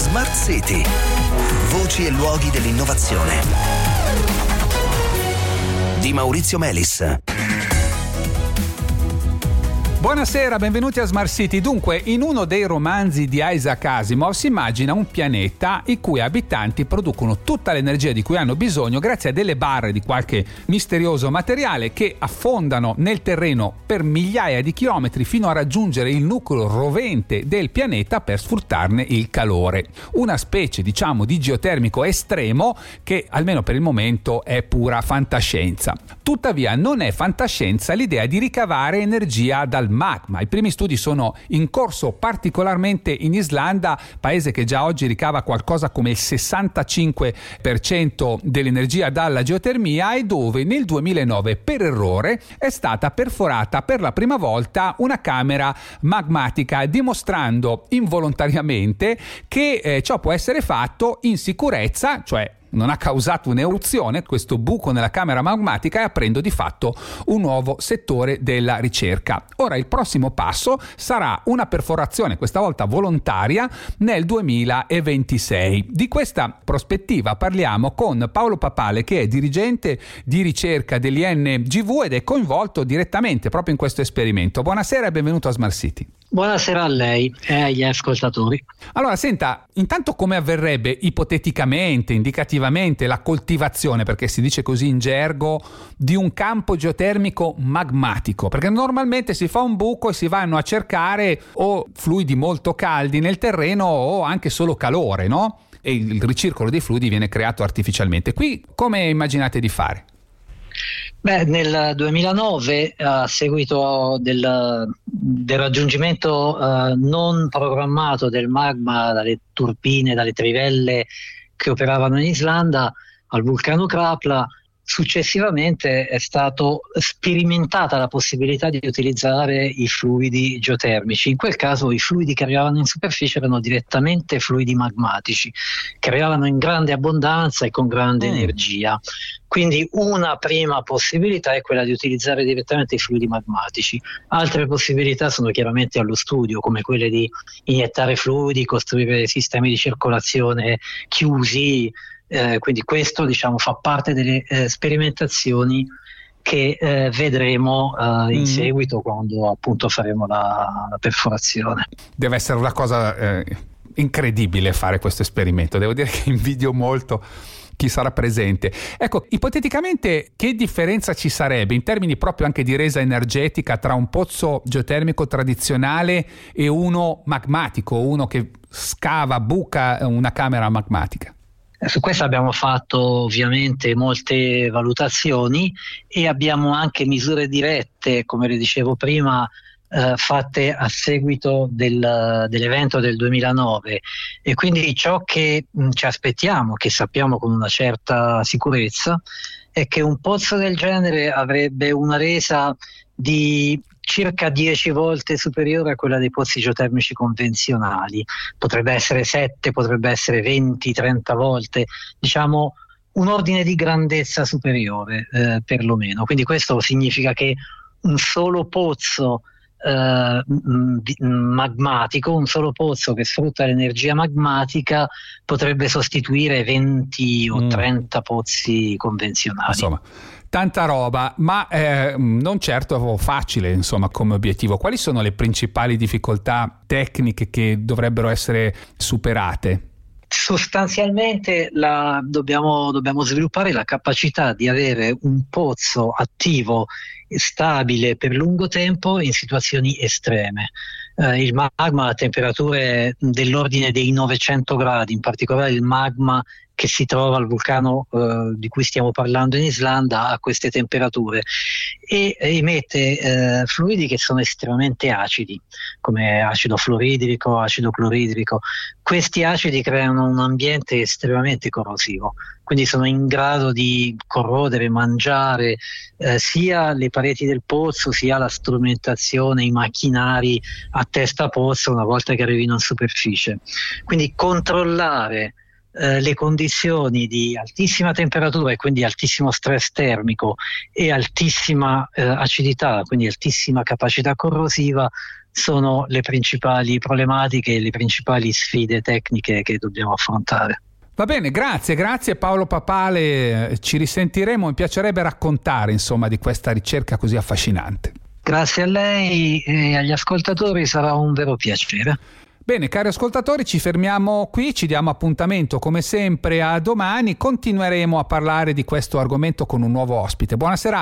Smart City. Voci e luoghi dell'innovazione. Di Maurizio Melis. Buonasera, benvenuti a Smart City. Dunque, in uno dei romanzi di Isaac Asimov si immagina un pianeta i cui abitanti producono tutta l'energia di cui hanno bisogno grazie a delle barre di qualche misterioso materiale che affondano nel terreno per migliaia di chilometri fino a raggiungere il nucleo rovente del pianeta per sfruttarne il calore. Una specie, diciamo, di geotermico estremo che, almeno per il momento, è pura fantascienza. Tuttavia, non è fantascienza l'idea di ricavare energia dal magma. I primi studi sono in corso particolarmente in Islanda, paese che già oggi ricava qualcosa come il 65% dell'energia dalla geotermia e dove nel 2009 per errore è stata perforata per la prima volta una camera magmatica, dimostrando involontariamente che ciò può essere fatto in sicurezza, cioè non ha causato un'eruzione, questo buco nella camera magmatica, e aprendo di fatto un nuovo settore della ricerca. Ora il prossimo passo sarà una perforazione, questa volta volontaria, nel 2026. Di questa prospettiva parliamo con Paolo Papale, che è dirigente di ricerca dell'INGV ed è coinvolto direttamente proprio in questo esperimento. Buonasera e benvenuto a Smart City. Buonasera a lei e agli ascoltatori. Allora, senta, intanto come avverrebbe ipoteticamente, indicativamente, la coltivazione, perché si dice così in gergo, di un campo geotermico magmatico? Perché normalmente si fa un buco e si vanno a cercare o fluidi molto caldi nel terreno o anche solo calore, no? E il ricircolo dei fluidi viene creato artificialmente. Qui come immaginate di fare? Beh, nel 2009, a seguito del raggiungimento non programmato del magma dalle turbine, dalle trivelle che operavano in Islanda al vulcano Krapla, successivamente è stato sperimentata la possibilità di utilizzare i fluidi geotermici. In quel caso i fluidi che arrivavano in superficie erano direttamente fluidi magmatici, che arrivavano in grande abbondanza e con grande energia. Quindi una prima possibilità è quella di utilizzare direttamente i fluidi magmatici. Altre possibilità sono chiaramente allo studio, come quelle di iniettare fluidi, costruire sistemi di circolazione chiusi. Quindi questo, diciamo, fa parte delle sperimentazioni che vedremo in seguito quando appunto faremo la perforazione. Deve essere una cosa incredibile fare questo esperimento, devo dire che invidio molto chi sarà presente. Ecco, ipoteticamente che differenza ci sarebbe in termini proprio anche di resa energetica tra un pozzo geotermico tradizionale e uno magmatico, uno che scava, buca una camera magmatica? Su questo abbiamo fatto ovviamente molte valutazioni e abbiamo anche misure dirette, come le dicevo prima, fatte a seguito dell'evento del 2009, e quindi ciò che ci aspettiamo, che sappiamo con una certa sicurezza, è che un pozzo del genere avrebbe una resa di circa 10 volte superiore a quella dei pozzi geotermici convenzionali. Potrebbe essere 7, potrebbe essere 20, 30 volte, diciamo un ordine di grandezza superiore perlomeno. Quindi questo significa che un solo pozzo magmatico, un solo pozzo che sfrutta l'energia magmatica potrebbe sostituire 20 o 30 pozzi convenzionali. Insomma, tanta roba, ma non certo facile, insomma, come obiettivo. Quali sono le principali difficoltà tecniche che dovrebbero essere superate? Sostanzialmente dobbiamo sviluppare la capacità di avere un pozzo attivo stabile per lungo tempo in situazioni estreme. Il magma a temperature dell'ordine dei 900 gradi, in particolare il magma che si trova al vulcano di cui stiamo parlando in Islanda, a queste temperature, e emette fluidi che sono estremamente acidi, come acido fluoridrico, acido cloridrico. Questi acidi creano un ambiente estremamente corrosivo, quindi sono in grado di corrodere, mangiare sia le pareti del pozzo, sia la strumentazione, i macchinari a testa pozzo una volta che arrivino in superficie. Quindi controllare le condizioni di altissima temperatura e quindi altissimo stress termico e altissima acidità, quindi altissima capacità corrosiva, sono le principali problematiche, le principali sfide tecniche che dobbiamo affrontare. Va bene, grazie Paolo Papale, ci risentiremo, mi piacerebbe raccontare insomma di questa ricerca così affascinante. Grazie a lei e agli ascoltatori, sarà un vero piacere. Bene, cari ascoltatori, ci fermiamo qui, ci diamo appuntamento come sempre a domani, continueremo a parlare di questo argomento con un nuovo ospite. Buona serata.